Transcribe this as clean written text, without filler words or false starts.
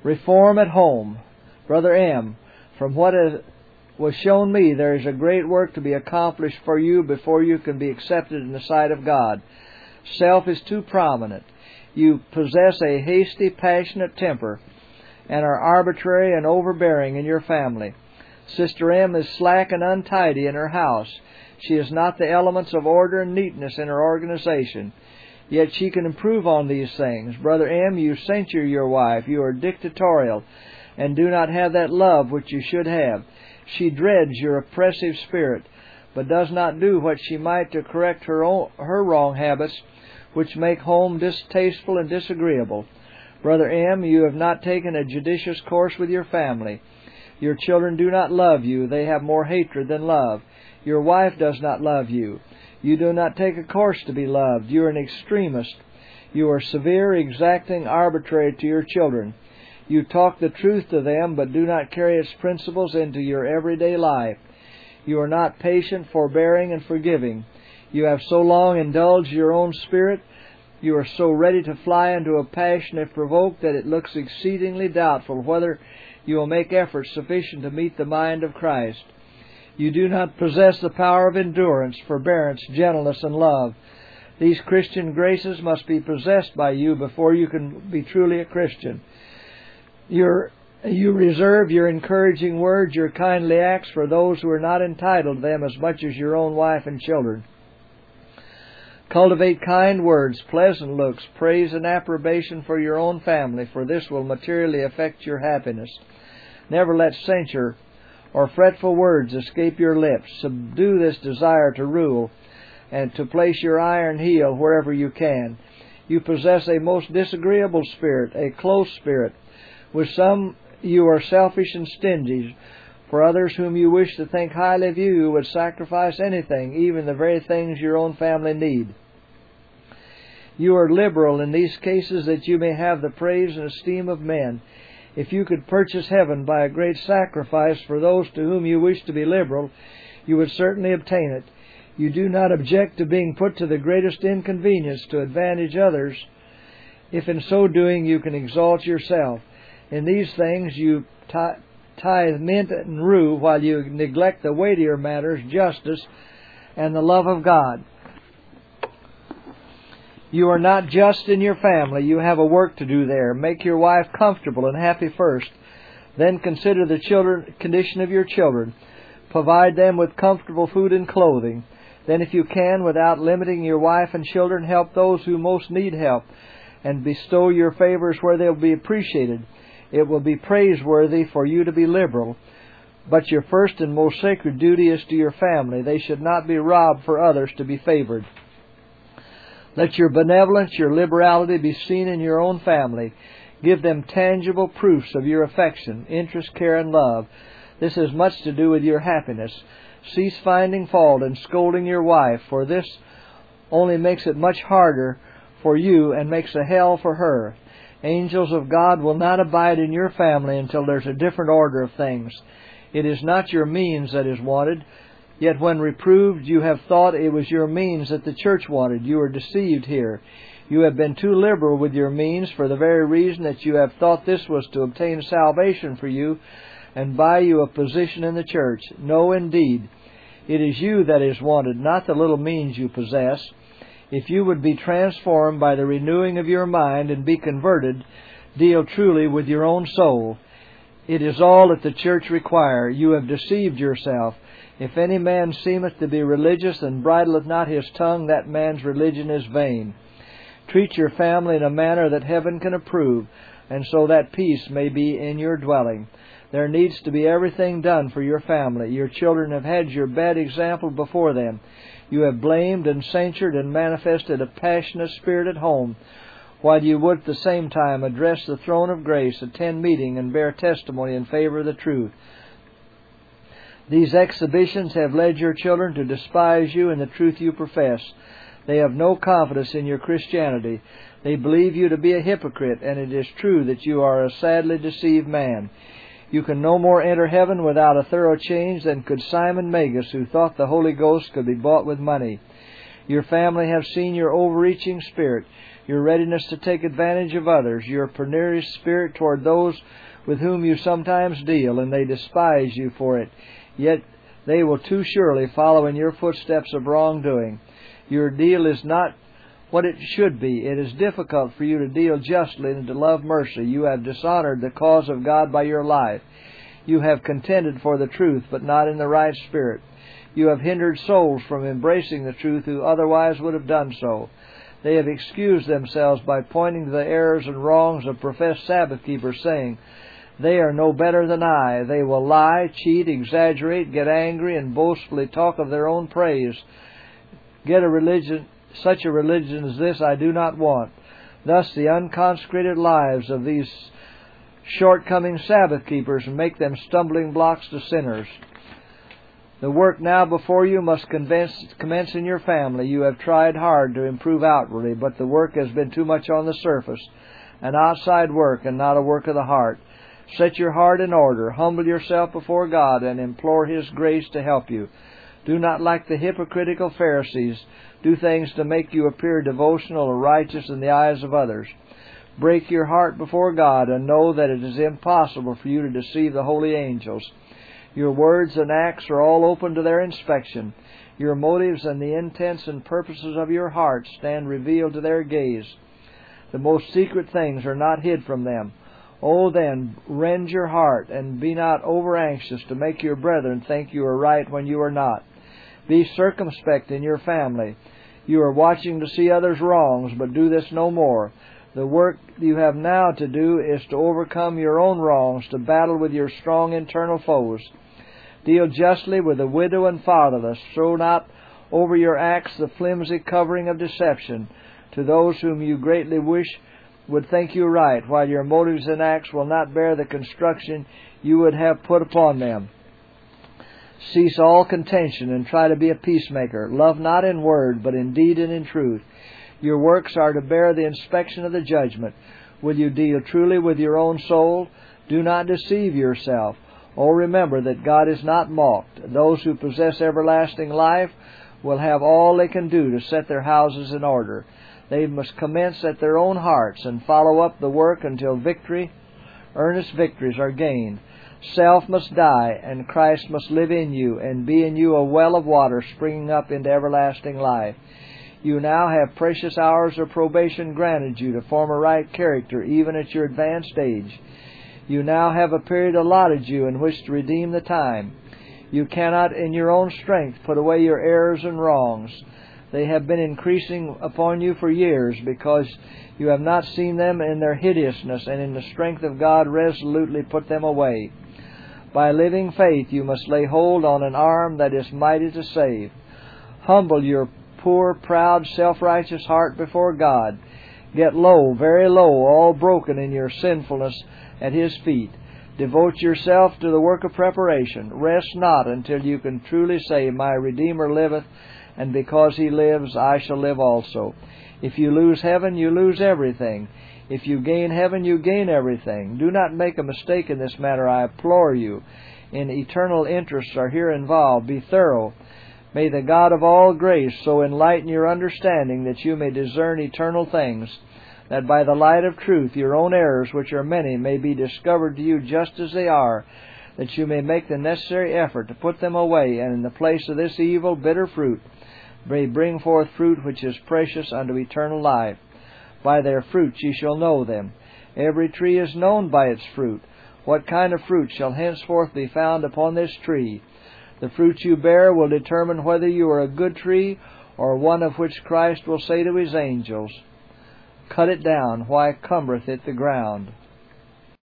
Reform at home. Brother M., from what was shown me, there is a great work to be accomplished for you before you can be accepted in the sight of God. Self is too prominent. You possess a hasty, passionate temper and are arbitrary and overbearing in your family. Sister M. is slack and untidy in her house. She has not the elements of order and neatness in her organization. Yet she can improve on these things. Brother M., you censure your wife. You are dictatorial and do not have that love which you should have. She dreads your oppressive spirit, but does not do what she might to correct her wrong habits, which make home distasteful and disagreeable. Brother M., you have not taken a judicious course with your family. Your children do not love you. They have more hatred than love. Your wife does not love you. You do not take a course to be loved. You are an extremist. You are severe, exacting, arbitrary to your children. You talk the truth to them, but do not carry its principles into your everyday life. You are not patient, forbearing, and forgiving. You have so long indulged your own spirit, you are so ready to fly into a passion if provoked, that it looks exceedingly doubtful whether you will make efforts sufficient to meet the mind of Christ. You do not possess the power of endurance, forbearance, gentleness, and love. These Christian graces must be possessed by you before you can be truly a Christian. You reserve your encouraging words, your kindly acts for those who are not entitled to them as much as your own wife and children. Cultivate kind words, pleasant looks, praise and approbation for your own family, for this will materially affect your happiness. Never let censure or fretful words escape your lips. Subdue this desire to rule and to place your iron heel wherever you can. You possess a most disagreeable spirit, a close spirit. With some you are selfish and stingy. For others whom you wish to think highly of you would sacrifice anything, even the very things your own family need. You are liberal in these cases that you may have the praise and esteem of men. If you could purchase heaven by a great sacrifice for those to whom you wish to be liberal, you would certainly obtain it. You do not object to being put to the greatest inconvenience to advantage others, if in so doing you can exalt yourself. In these things you tithe mint and rue, while you neglect the weightier matters, justice, and the love of God. You are not just in your family. You have a work to do there. Make your wife comfortable and happy first. Then consider the condition of your children. Provide them with comfortable food and clothing. Then, if you can, without limiting your wife and children, help those who most need help, and bestow your favors where they will be appreciated. It will be praiseworthy for you to be liberal, but your first and most sacred duty is to your family. They should not be robbed for others to be favored. Let your benevolence, your liberality be seen in your own family. Give them tangible proofs of your affection, interest, care, and love. This has much to do with your happiness. Cease finding fault and scolding your wife, for this only makes it much harder for you and makes a hell for her. Angels of God will not abide in your family until there's a different order of things. It is not your means that is wanted, yet when reproved you have thought it was your means that the church wanted. You are deceived here. You have been too liberal with your means for the very reason that you have thought this was to obtain salvation for you and buy you a position in the church. No, indeed. It is you that is wanted, not the little means you possess. If you would be transformed by the renewing of your mind and be converted, deal truly with your own soul. It is all that the church require. You have deceived yourself. If any man seemeth to be religious and bridleth not his tongue, that man's religion is vain. Treat your family in a manner that heaven can approve, and so that peace may be in your dwelling. There needs to be everything done for your family. Your children have had your bad example before them. You have blamed and censured and manifested a passionate spirit at home, while you would at the same time address the throne of grace, attend meeting, and bear testimony in favor of the truth. These exhibitions have led your children to despise you and the truth you profess. They have no confidence in your Christianity. They believe you to be a hypocrite, and it is true that you are a sadly deceived man. You can no more enter heaven without a thorough change than could Simon Magus, who thought the Holy Ghost could be bought with money. Your family have seen your overreaching spirit, your readiness to take advantage of others, your pernicious spirit toward those with whom you sometimes deal, and they despise you for it. Yet they will too surely follow in your footsteps of wrongdoing. Your deal is not what it should be. It is difficult for you to deal justly and to love mercy. You have dishonored the cause of God by your life. You have contended for the truth, but not in the right spirit. You have hindered souls from embracing the truth who otherwise would have done so. They have excused themselves by pointing to the errors and wrongs of professed Sabbath keepers, saying, "They are no better than I." They will lie, cheat, exaggerate, get angry, and boastfully talk of their own praise. Such a religion as this I do not want. Thus the unconsecrated lives of these shortcoming Sabbath keepers make them stumbling blocks to sinners. The work now before you must commence in your family. You have tried hard to improve outwardly, but the work has been too much on the surface, an outside work and not a work of the heart. Set your heart in order, humble yourself before God, and implore His grace to help you. Do not, like the hypocritical Pharisees, do things to make you appear devotional or righteous in the eyes of others. Break your heart before God, and know that it is impossible for you to deceive the holy angels. Your words and acts are all open to their inspection. Your motives and the intents and purposes of your heart stand revealed to their gaze. The most secret things are not hid from them. Oh, then, rend your heart, and be not over-anxious to make your brethren think you are right when you are not. Be circumspect in your family. You are watching to see others' wrongs, but do this no more. The work you have now to do is to overcome your own wrongs, to battle with your strong internal foes. Deal justly with the widow and fatherless. Throw not over your acts the flimsy covering of deception to those whom you greatly wish would think you right, while your motives and acts will not bear the construction you would have put upon them. Cease all contention and try to be a peacemaker. Love not in word, but in deed and in truth. Your works are to bear the inspection of the judgment. Will you deal truly with your own soul? Do not deceive yourself. Oh, remember that God is not mocked. Those who possess everlasting life will have all they can do to set their houses in order. They must commence at their own hearts and follow up the work until earnest victories are gained. Self must die, and Christ must live in you, and be in you a well of water springing up into everlasting life. You now have precious hours of probation granted you to form a right character, even at your advanced age. You now have a period allotted you in which to redeem the time. You cannot in your own strength put away your errors and wrongs. They have been increasing upon you for years, because you have not seen them in their hideousness, and in the strength of God resolutely put them away. By living faith you must lay hold on an arm that is mighty to save. Humble your poor, proud, self-righteous heart before God. Get low, very low, all broken in your sinfulness at His feet. Devote yourself to the work of preparation. Rest not until you can truly say, "My Redeemer liveth, and because He lives, I shall live also." If you lose heaven, you lose everything. If you gain heaven, you gain everything. Do not make a mistake in this matter, I implore you. In eternal interests are here involved. Be thorough. May the God of all grace so enlighten your understanding that you may discern eternal things, that by the light of truth your own errors, which are many, may be discovered to you just as they are, that you may make the necessary effort to put them away, and in the place of this evil, bitter fruit, may bring forth fruit which is precious unto eternal life. By their fruits ye shall know them. Every tree is known by its fruit. What kind of fruit shall henceforth be found upon this tree? The fruit you bear will determine whether you are a good tree, or one of which Christ will say to His angels, "Cut it down, why cumbereth it the ground?"